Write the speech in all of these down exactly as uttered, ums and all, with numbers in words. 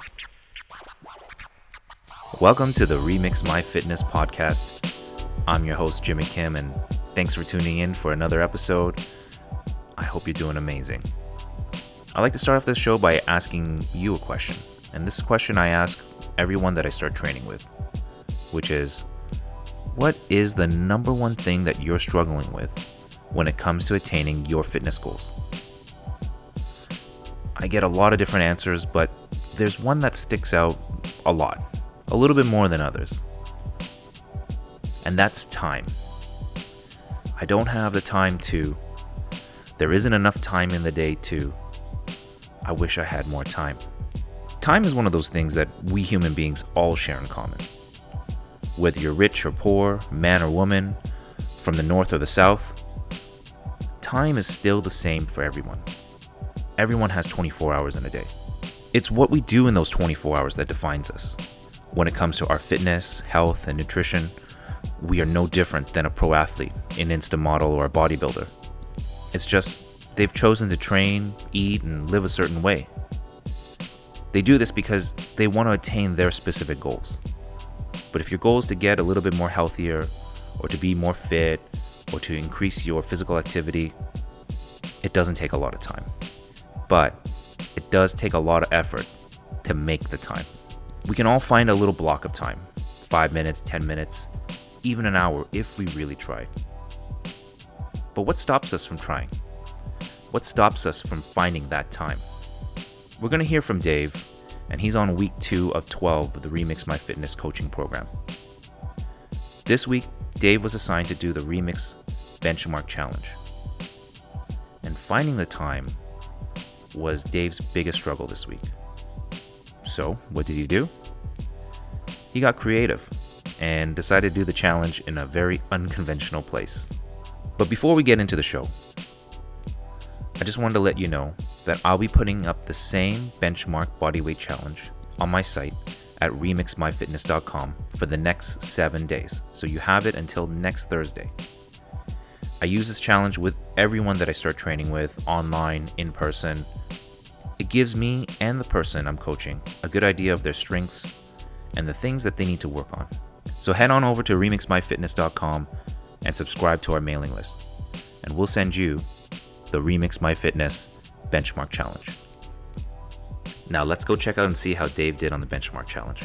Welcome to the Remix My Fitness podcast. I'm your host, Jimmy Kim, and thanks for tuning in for another episode. I hope you're doing amazing. I like to start off this show by asking you a question, and this question I ask everyone that I start training with, which is, what is the number one thing that you're struggling with when it comes to attaining your fitness goals? I get a lot of different answers, but there's one that sticks out a lot, a little bit more than others. And that's time. I don't have the time to, there isn't enough time in the day to, I wish I had more time. Time is one of those things that we human beings all share in common. Whether you're rich or poor, man or woman, from the north or the south, time is still the same for everyone. Everyone has twenty-four hours in a day. It's what we do in those twenty-four hours that defines us. When it comes to our fitness, health, and nutrition, we are no different than a pro athlete, an Insta model, or a bodybuilder. It's just they've chosen to train, eat, and live a certain way. They do this because they want to attain their specific goals. But if your goal is to get a little bit more healthier, or to be more fit, or to increase your physical activity, it doesn't take a lot of time. But it does take a lot of effort to make the time. We can all find a little block of time, five minutes, ten minutes, even an hour if we really try. But what stops us from trying? What stops us from finding that time? We're going to hear from Dave, and he's on week two of twelve of the Remix My Fitness coaching program. This week, Dave was assigned to do the Remix Benchmark Challenge. And finding the time was Dave's biggest struggle this week. So, what did he do? He got creative and decided to do the challenge in a very unconventional place. But before we get into the show, I just wanted to let you know that I'll be putting up the same benchmark bodyweight challenge on my site at remix my fitness dot com for the next seven days. So you have it until next Thursday. I use this challenge with everyone that I start training with, online, in person. It gives me and the person I'm coaching a good idea of their strengths and the things that they need to work on. So head on over to remix my fitness dot com and subscribe to our mailing list, and we'll send you the Remix My Fitness Benchmark Challenge. Now let's go check out and see how Dave did on the Benchmark Challenge.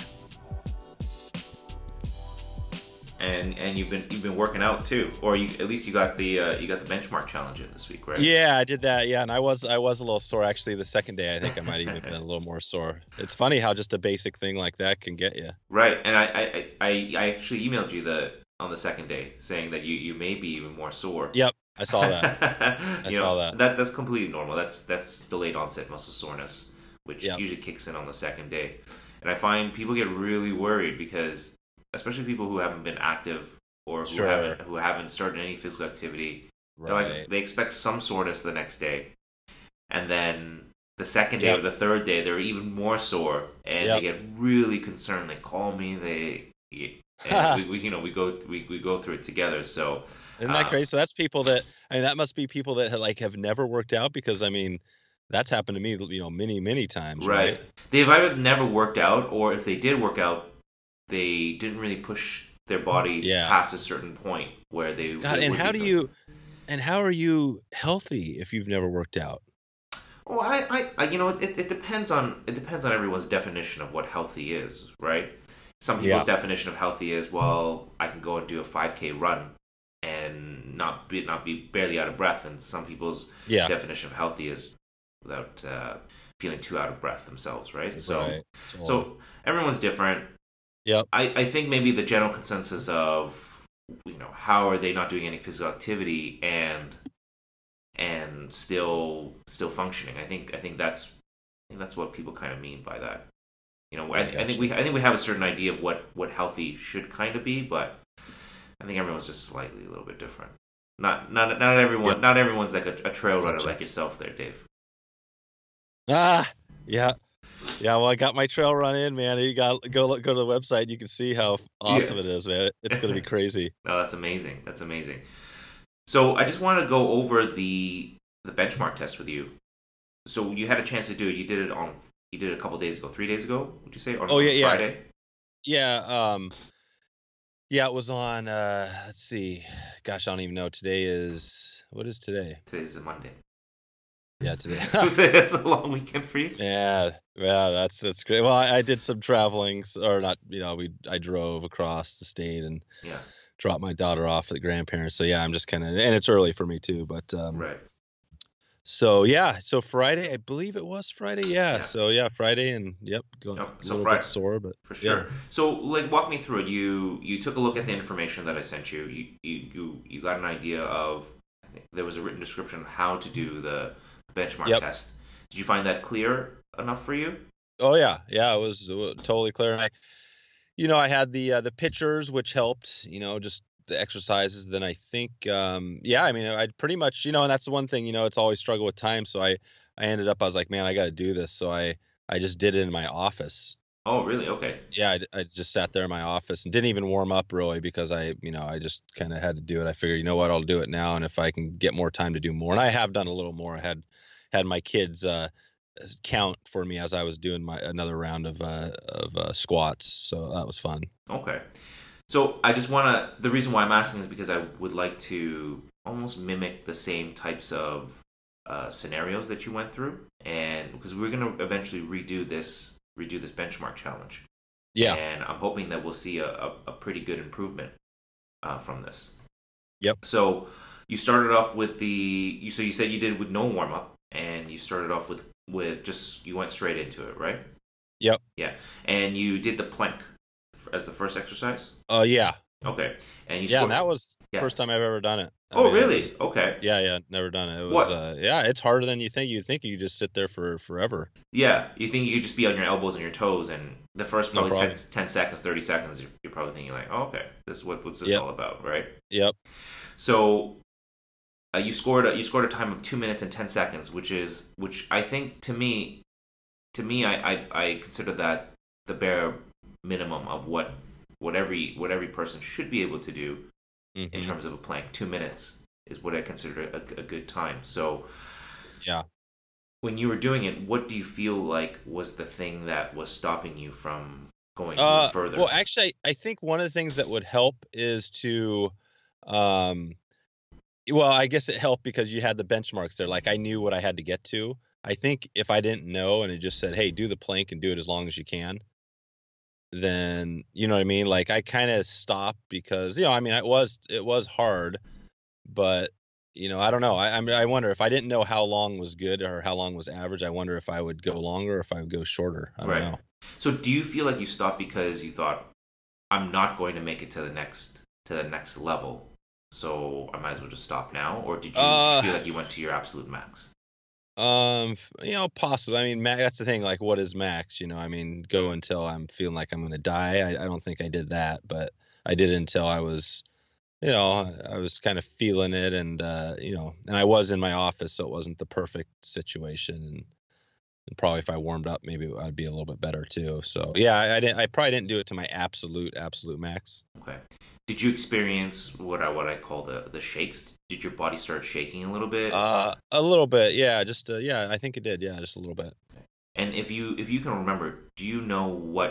And and you've been you've been working out too, or you at least you got the uh, you got the Benchmark Challenge in this week, right? Yeah, I did that. Yeah, and I was I was a little sore actually. The second day, I think I might even been a little more sore. It's funny how just a basic thing like that can get you. Right, and I I, I, I actually emailed you the on the second day saying that you, you may be even more sore. Yep, I saw that. I you saw know, that. that. That's completely normal. That's that's delayed onset muscle soreness, which Yep. usually kicks in on the second day. And I find people get really worried because, especially people who haven't been active or who Sure. haven't who haven't started any physical activity, they're like, Right. they expect some soreness the next day, and then the second day Yep. or the third day they're even more sore, and Yep. they get really concerned. They call me. They and we, we you know we go we, we go through it together. So Isn't that uh, crazy? So that's people that I mean, that must be people that have, like have never worked out because I mean, that's happened to me, you know, many many times. right. Right. They've either never worked out, or if they did work out, they didn't really push their body Yeah. past a certain point where they. God, they and would how be do feeling- you, and how are you healthy if you've never worked out? Well, I, I, I you know, it, it depends on it depends on everyone's definition of what healthy is, right? Some people's Yeah. definition of healthy is, well, I can go and do a five K run and not be not be barely out of breath, and some people's Yeah. definition of healthy is without uh, feeling too out of breath themselves, right? So, Right. so everyone's different. Yep. I, I think maybe the general consensus of, you know, how are they not doing any physical activity and and still still functioning? I think I think that's I think that's what people kind of mean by that. You know, I, I I think gotcha. we I think we have a certain idea of what, what healthy should kind of be, but I think everyone's just slightly a little bit different. Not not not everyone Yep. not everyone's like a, a trail runner Gotcha. like yourself there, Dave. Ah, yeah. Yeah, well, I got my trail run in, man. You got go look- go to the website. You can see how awesome Yeah. it is, man. It's gonna be crazy. No, that's amazing. That's amazing. So I just want to go over the the benchmark test with you. So you had a chance to do it. You did it on you did it a couple days ago, three days ago, would you say, or Oh on yeah, yeah, Friday? yeah. Um, yeah, it was on. Uh, let's see. Gosh, I don't even know. Today is what is today? Today's a Monday. Yeah, today. Was it it's a long weekend for you? Yeah, yeah, that's that's great. Well, I, I did some traveling, s- or not. You know, we I drove across the state and Yeah, dropped my daughter off at the grandparents. So yeah, I'm just kind of, and it's early for me too. But um, right. so yeah, so Friday, I believe it was Friday. Yeah, Yeah. so yeah, Friday, and yep, going Yep. a So little bit Friday, sore, but for yeah. sure. So, like, walk me through it. You you took a look at the information that I sent you. You you you, you got an idea of. I think there was a written description of how to do the benchmark Yep. test. Did you find that clear enough for you? Oh yeah, yeah, it was, it was totally clear. And I, you know, I had the uh, the pictures, which helped. You know, just the exercises. Then I think, um, yeah, I mean, I pretty much, you know, and that's the one thing. You know, it's always struggle with time. So I I ended up, I was like, man, I got to do this. So I I just did it in my office. Oh, really? Okay. Yeah, I, I just sat there in my office and didn't even warm up really because I, you know, I just kind of had to do it. I figured, you know what, I'll do it now, and if I can get more time to do more, and I have done a little more. I had had my kids uh, count for me as I was doing my another round of uh, of uh, squats, so that was fun. Okay. So I just want to. The reason why I'm asking is because I would like to almost mimic the same types of uh, scenarios that you went through, and because we're going to eventually redo this redo this benchmark challenge, Yeah. and I'm hoping that we'll see a, a, a pretty good improvement uh, from this. Yep. So you started off with the you. So you said you did with no warm up, and you started off with with just you went straight into it, right? Yep. Yeah, and you did the plank as the first exercise. Uh, yeah. Okay, and you Yeah, scored. and that was Yeah. first time I've ever done it. I Oh, mean, it really? was- Okay. yeah, yeah, never done it. It was, What? uh, yeah, it's harder than you think. You think you just sit there for forever. Yeah, you think you could just be on your elbows and your toes, and the first No probably ten, problem. ten seconds, thirty seconds, you're, you're probably thinking like, oh, okay, this is what what's this Yep. all about, right? Yep. So uh, you scored a, you scored a time of two minutes and ten seconds, which is which I think to me, to me, I I, I consider that the bare minimum of what what every what every person should be able to do in Mhm. terms of a plank. Two minutes is what I consider a, a good time. So Yeah. when you were doing it, what do you feel like was the thing that was stopping you from going Uh, further? well, actually, I think one of the things that would help is to, um, well, I guess it helped because you had the benchmarks there. Like I knew what I had to get to. I think if I didn't know and it just said, "Hey, do the plank and do it as long as you can," then you know what I mean. Like I kind of stopped because you know, I mean, it was it was hard, but you know, I don't know. I I, mean, I wonder if I didn't know how long was good or how long was average. I wonder if I would go longer or if I would go shorter. I don't Right. know. So do you feel like you stopped because you thought, I'm not going to make it to the next to the next level, so I might as well just stop now? Or did you Uh, feel like you went to your absolute max? Um, you know, possibly. I mean, ma that's the thing. Like, what is max? You know, I mean, go until I'm feeling like I'm gonna die. I, I don't think I did that, but I did until I was, you know, I was kind of feeling it, and uh, you know, and I was in my office, so it wasn't the perfect situation. And, and probably if I warmed up, maybe I'd be a little bit better too. So yeah, I, I didn't. I probably didn't do it to my absolute, absolute max. Okay. Did you experience what I what I call the the shakes? Did your body start shaking a little bit? Uh, a little bit, yeah. Just uh, yeah, I think it did. Yeah, just a little bit. And if you if you can remember, do you know what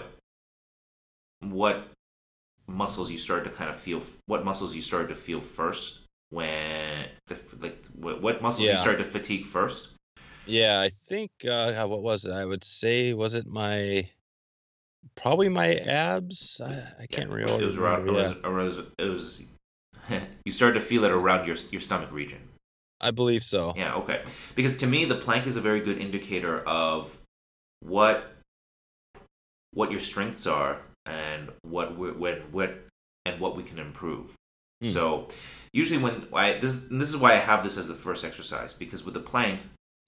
what muscles you started to kind of feel? What muscles you started to feel first when the, like what, what muscles you Yeah. started to fatigue first? Yeah, I think uh what was it? I would say was it my probably my abs? I, I can't Yeah, really it was around. remember. It Yeah, was, it was, it was you started to feel it around your your stomach region. I believe so. Yeah, okay. Because to me, the plank is a very good indicator of what what your strengths are and what we, when what and what we can improve. Hmm. So usually when I this this is why I have this as the first exercise, because with the plank,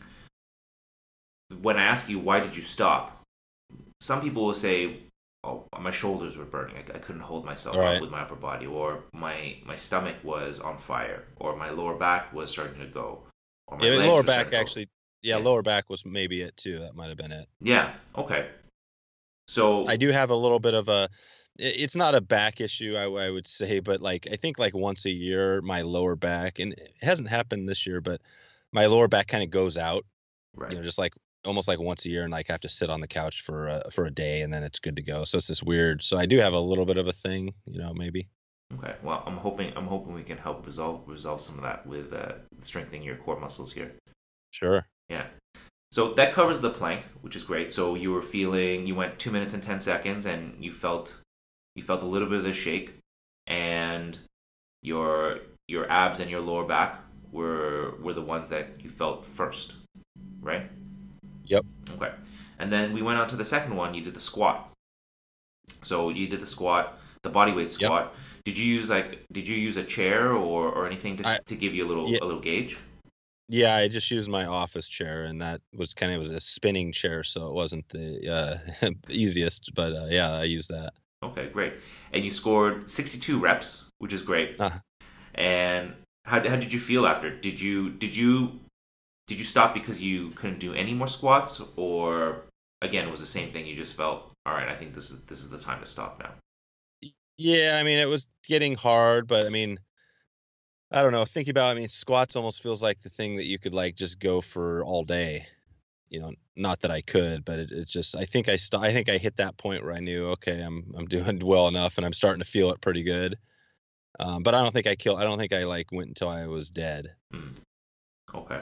when I ask you why did you stop, some people will say, "Oh, my shoulders were burning. I, I couldn't hold myself Right. up with my upper body, or my my stomach was on fire, or my lower back was starting to go, or my Yeah, legs lower were back starting to go." actually. Yeah, Yeah. lower back was maybe it too. That might have been it. Yeah. Okay. So I do have a little bit of a. i- It's not a back issue, I, I would say, but like I think like once a year, my lower back, and it hasn't happened this year, but my lower back kind of goes out. right. You know, just like almost like once a year and like have to sit on the couch for a, for a day and then it's good to go. So it's this weird. So I do have a little bit of a thing, you know, maybe. Okay. Well, I'm hoping I'm hoping we can help resolve resolve some of that with uh, strengthening your core muscles here. Sure. Yeah. So that covers the plank, which is great. So you were feeling, you went two minutes and ten seconds, and you felt you felt a little bit of the shake, and your your abs and your lower back were were the ones that you felt first, right? Yep. Okay. And then we went on to the second one. You did the squat. So you did the squat, the body weight squat. Yep. Did you use like did you use a chair or, or anything to, I, to give you a little yeah. a little gauge? Yeah, I just used my office chair, and that was kind of was a spinning chair, so it wasn't the uh, easiest. But uh, yeah, I used that. Okay, great. And you scored sixty-two reps, which is great. Uh-huh. And how how did you feel after? Did you did you did you stop because you couldn't do any more squats, or again it was the same thing? You just felt, all right, I think this is this is the time to stop now. Yeah, I mean it was getting hard, but I mean. I don't know. Thinking about, I mean, squats almost feels like the thing that you could like just go for all day. You know, not that I could, but it, it just, I think I st- I think I hit that point where I knew, okay, I'm I'm doing well enough, and I'm starting to feel it pretty good. Um, but I don't think I killed. I don't think I like went until I was dead. Hmm. Okay.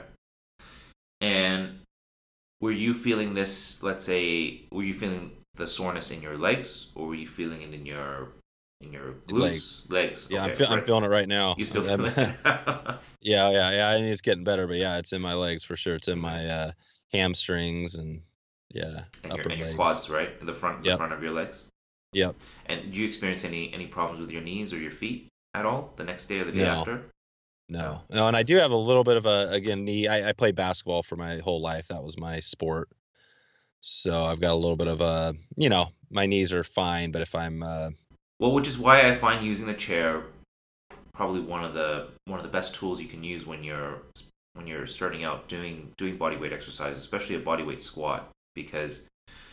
And were you feeling this? Let's say, were you feeling the soreness in your legs, or were you feeling it in your in your glutes? Legs. Legs. Yeah, okay. I'm, feel, I'm feeling it right now. You still feel it? yeah, yeah, yeah. I mean, it's getting better, but yeah, it's in my legs for sure. It's in my uh, hamstrings and yeah, and upper your, and legs. your quads, right? In the front, the yep. front of your legs. Yep. And do you experience any any problems with your knees or your feet at all the next day or the day no. after? No, no, and I do have a little bit of a again knee. I, I played basketball for my whole life. That was my sport. So I've got a little bit of a, you know, my knees are fine, but if I'm uh, well, which is why I find using the chair probably one of the one of the best tools you can use when you're when you're starting out doing doing body weight exercise, especially a body weight squat, because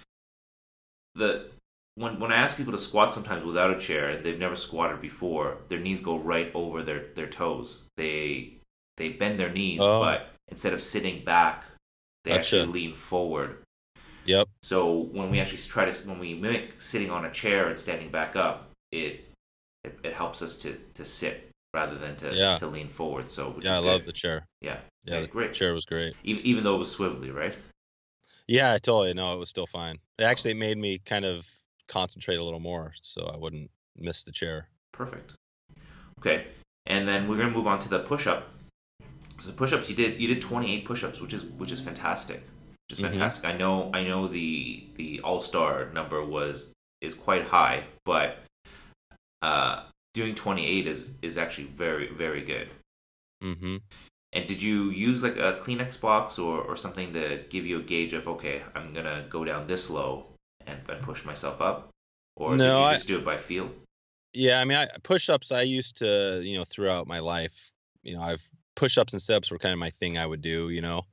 the when when I ask people to squat sometimes without a chair and they've never squatted before, their knees go right over their, their toes. They they bend their knees, oh. but instead of sitting back, they gotcha. actually lean forward. Yep. So when we actually try to when we mimic sitting on a chair and standing back up, it it, it helps us to, to sit rather than to yeah. to lean forward. So yeah, I good. love the chair. Yeah, yeah, the great. chair was great. Even even though it was swivelly, right? Yeah, I totally no, it was still fine. It actually made me kind of concentrate a little more, so I wouldn't miss the chair. Perfect. Okay, and then we're gonna move on to the push-up. So the push-ups, you did you did twenty-eight push-ups, which is which is fantastic. Which is fantastic. Mm-hmm. I know I know the the all-star number was is quite high, but uh, doing twenty-eight is is actually very very good. Mm-hmm. And did you use like a Kleenex box or, or something to give you a gauge of, okay, I'm gonna go down this low and, and push myself up, or no, did you just I, do it by feel? Yeah, I mean, I, push-ups I used to, you know, throughout my life, you know, I've push-ups and sit-ups were kind of my thing I would do, you know.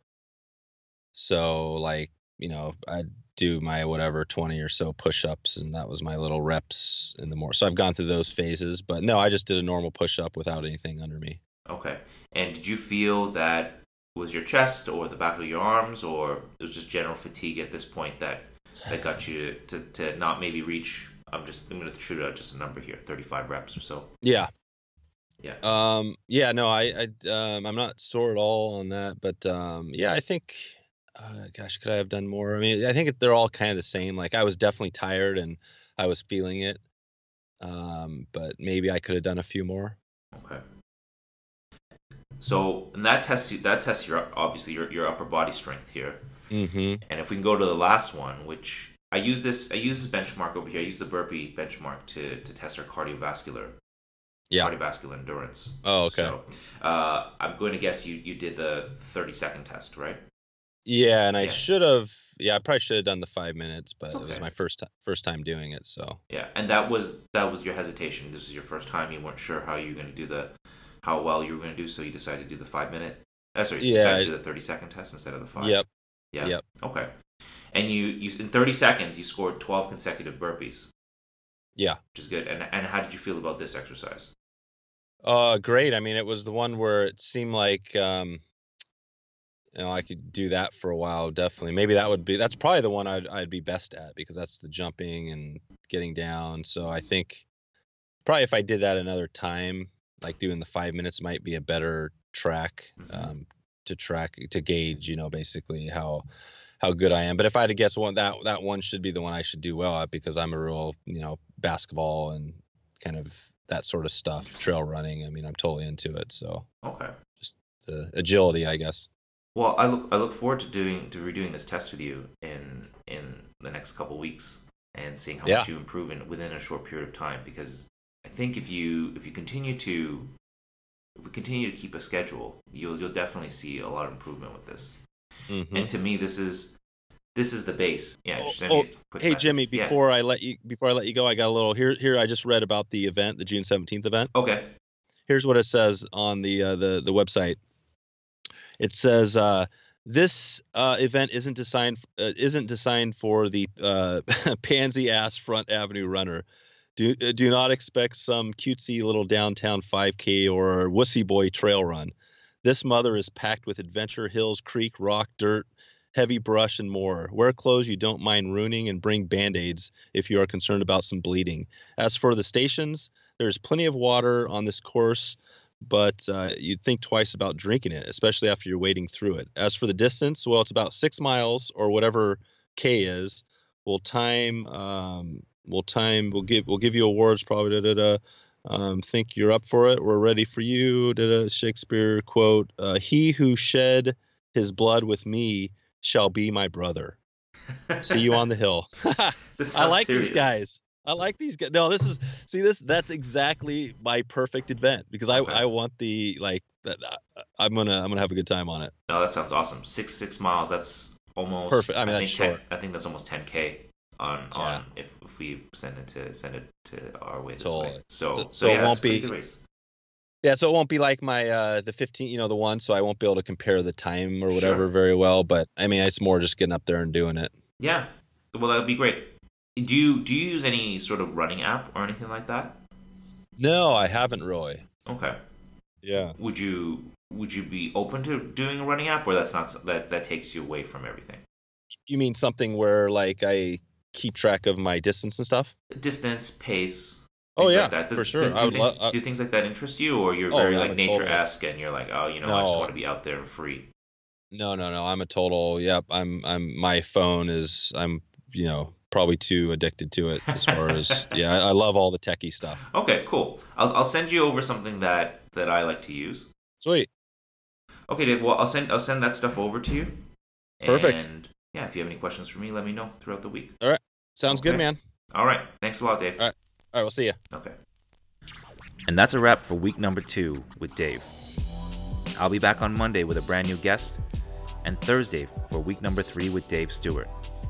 So like, you know, I'd do my whatever twenty or so push-ups, and that was my little reps in the morning. So I've gone through those phases, but no, I just did a normal push-up without anything under me. Okay. And did you feel that was your chest or the back of your arms, or it was just general fatigue at this point that that got you to, to, to not maybe reach, I'm just I'm going to shoot out just a number here, thirty-five reps or so? Yeah. Yeah. Um, yeah, no, I, I, um, I'm not sore at all on that, but, um, yeah, I think, uh, gosh, could I have done more? I mean, I think they're all kind of the same. Like I was definitely tired and I was feeling it. Um, but maybe I could have done a few more. Okay. So, and that tests you, that tests your, obviously your, your upper body strength here. Mm-hmm. And if we can go to the last one, which I use this, I use this benchmark over here. I use the burpee benchmark to, to test our cardiovascular, yeah. cardiovascular endurance. Oh, okay. So, uh, I'm going to guess you, you did the thirty second test, right? Yeah, and I yeah. should have. Yeah, I probably should have done the five minutes, but okay. it was my first time, first time doing it. So yeah, and that was that was your hesitation. This is your first time. You weren't sure how you were going to do the, how well you were going to do, so you decided to do the five minute. Uh, sorry, you yeah, decided to do the thirty second test instead of the five. Yep. Yeah. Yep. Okay. And you, you in thirty seconds you scored twelve consecutive burpees. Yeah. Which is good. And and how did you feel about this exercise? Uh, great. I mean, it was the one where it seemed like um, you know, I could do that for a while. Definitely. Maybe that would be, that's probably the one I'd, I'd be best at, because that's the jumping and getting down. So I think probably if I did that another time, like doing the five minutes might be a better track, Mm-hmm. um, to track, to gauge, you know, basically how, how good I am. But if I had to guess one, that, that one should be the one I should do well at, because I'm a real, you know, basketball and kind of that sort of stuff, trail running. I mean, I'm totally into it. So Okay. just the agility, I guess. Well, I look I look forward to doing to redoing this test with you in in the next couple weeks and seeing how Yeah. much you improve in within a short period of time. Because I think if you if you continue to if we continue to keep a schedule, you'll you'll definitely see a lot of improvement with this. Mhm. And to me, this is this is the base. Yeah. Oh, just send oh, me a quick hey message. Jimmy, Yeah. before I let you before I let you go, I got a little here. Here, I just read about the event, the June seventeenth event. Okay. Here's what it says on the uh, the the website. It says uh, this uh, event isn't designed uh, isn't designed for the uh, pansy ass Front Avenue runner. Do uh, do not expect some cutesy little downtown five K or wussy boy trail run. This mother is packed with adventure, hills, creek, rock, dirt, heavy brush, and more. Wear clothes you don't mind ruining, and bring Band-Aids if you are concerned about some bleeding. As for the stations, there's plenty of water on this course, but uh, you'd think twice about drinking it, especially after you're wading through it. As for the distance, well, it's about six miles or whatever K is. We'll time, um, we'll time, we'll give, we'll give you awards probably. Da, da, da. Um, think you're up for it. We're ready for you. Da, da. Shakespeare quote: uh, "He who shed his blood with me shall be my brother. See you on the hill." This I sounds like serious. these guys. I like these guys. No, this is see this. That's exactly my perfect event, because I Okay. I want the like that. uh, I'm gonna I'm gonna have a good time on it. No, that sounds awesome. Six six miles. That's almost Perfect. I mean, think that's ten, short. I think that's almost ten k on Yeah. on if, if we send it to send it to our way this way. Totally. So So- so, so it yeah, won't it's a pretty be- good race. Yeah, so it won't be like my uh the fifteen, you know, the one. So I won't be able to compare the time or whatever Sure. very well. But I mean, it's more just getting up there and doing it. Yeah. Well, that would be great. Do you do you use any sort of running app or anything like that? No, I haven't really. Okay. Yeah. Would you would you be open to doing a running app, or that's not that that takes you away from everything? You mean something where like I keep track of my distance and stuff? Distance, pace. Oh things yeah, like that. Does, for sure. Do, I do, would things, love. Uh, do things like that interest you, or you're Oh, very I'm like a nature total- esque and you're like, oh, you know, I just No. want to be out there and free. no, no, no. I'm a total. Yep. I'm. I'm. My phone is. I'm. You know, probably too addicted to it as far as. Yeah, I, I love all the techie stuff. Okay, cool. I'll I'll send you over something that that I like to use. Sweet. Okay, Dave. Well, I'll send I'll send that stuff over to you. Perfect. And yeah, if you have any questions for me, let me know throughout the week. Sounds Okay. good, man. All right. Thanks a lot, Dave. All right. All right. We'll see you. Okay. And that's a wrap for week number two with Dave. I'll be back on Monday with a brand new guest, and Thursday for week number three with Dave Stewart.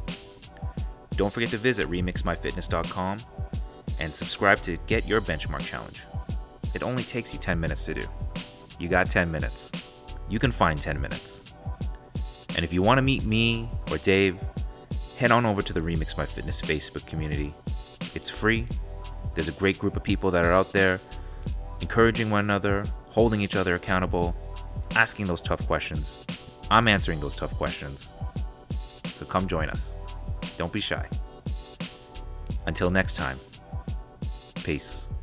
Don't forget to visit remix my fitness dot com and subscribe to get your benchmark challenge. It only takes you ten minutes to do. You got ten minutes. You can find ten minutes. And if you want to meet me or Dave, head on over to the Remix My Fitness Facebook community. It's free. There's a great group of people that are out there encouraging one another, holding each other accountable, asking those tough questions. I'm answering those tough questions. So come join us. Don't be shy. Until next time, peace.